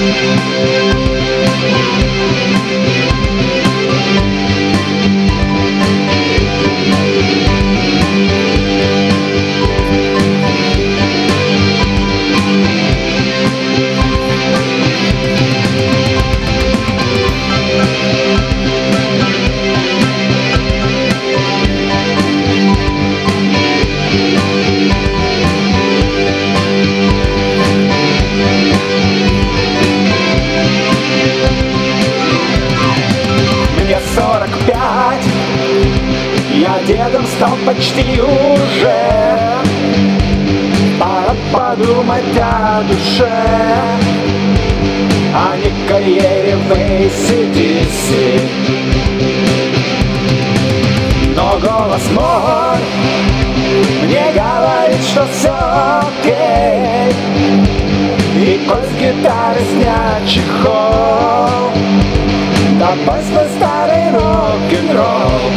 Я дедом стал почти уже. Пора подумать о душе, а не карьере в AC/DC. Но голос мой мне говорит, что все окей. И коль с гитары снять чехол, да пусть свой старый рок-н-ролл.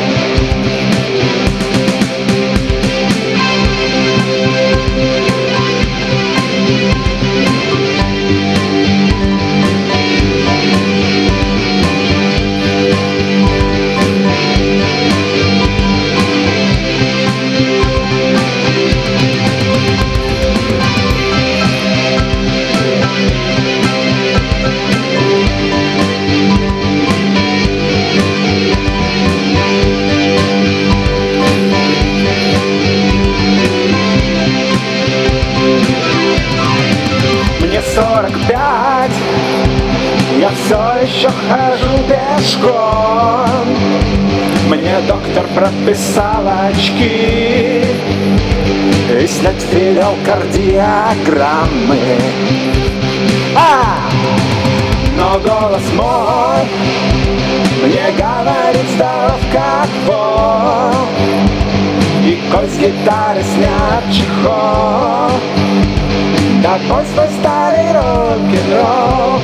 Мне 45, я все еще хожу пешком. Мне доктор прописал очки и снять филиал кардиограммы. Но голос мой мне говорит, здоров как вол. И коль с гитары снят чехол, да пусть свой старый рок-н-ролл.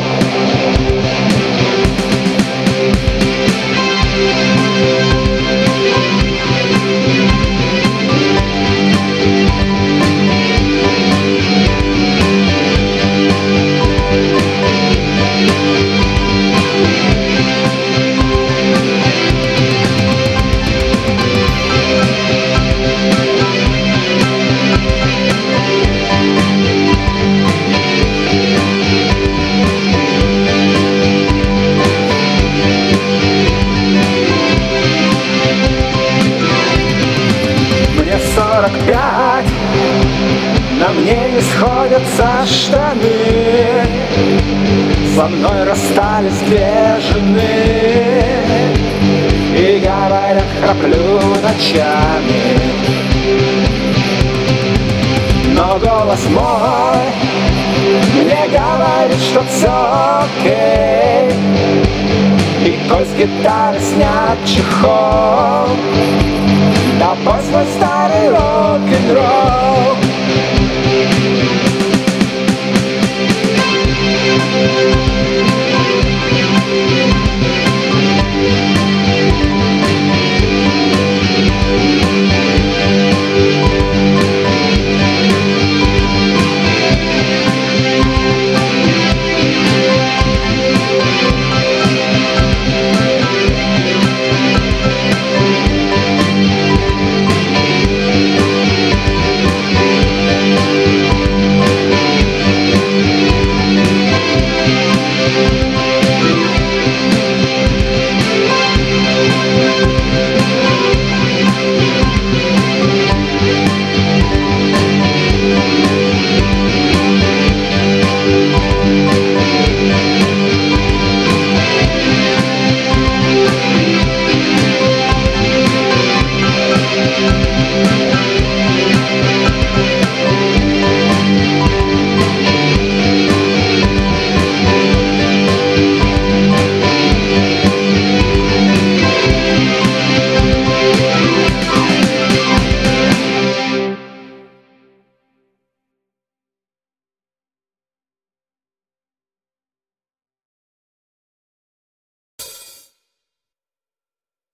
Мне 45, на мне не сходятся штаны. Со мной расстались две жены и говорят, храплю ночами. Но голос мой мне говорит, что все окей. И коль с гитары снят чехол, да пусть свой старый рок-н-ролл.